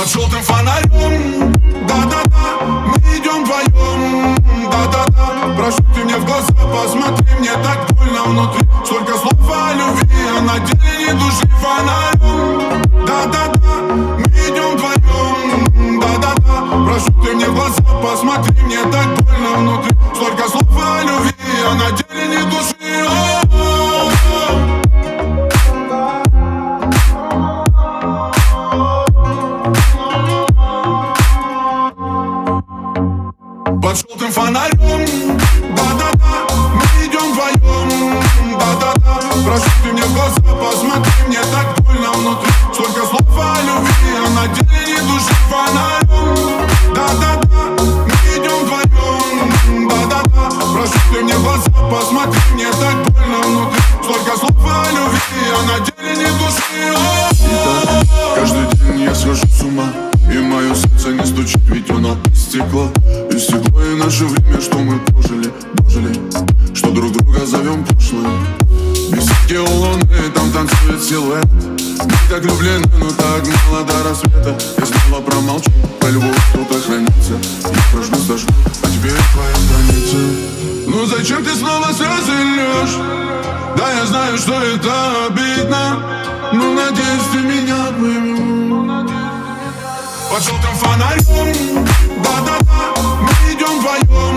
Под желтым фонарем, да-да-да, мы идем вдвоем, да-да-да. Прошу, ты мне в глаза посмотри, мне так больно внутри. Столько слов о любви, а на деле ни души. Фонарем, да-да-да, мы идем вдвоем, да-да-да. Прошу, ты мне в глаза посмотри, мне так больно внутри. Столько слов о любви, а на деле ни души. Под желтым фонарем, да-да-да, мы идем вдвоем, да-да-да. Прошу, ты мне в глаза посмотри, мне так больно внутри. Столько слов о любви, а на деле ни души. Фонарем, да-да-да, мы идем вдвоем, да-да-да. Прошу, ты мне в глаза посмотри, мне так больно внутри. Столько слов о любви, а на деле ни души. Итак, каждый день я схожу с ума, и мое сердце не стучит, ведь оно истекло. Истекло и наше время, что мы прожили, что друг друга зовем прошлым. Беседки у луны, там танцует силуэт. Мы так влюблены, но так мало до рассвета. Я снова промолчу, про любовь тут хранится. Я прожгу, сожгу, а теперь твоя страница. Ну зачем ты снова слезы льешь? Да, я знаю, что это обидно, но надеюсь, ты меня поймешь. Под желтым фонарем, да-да-да, мы идем вдвоем,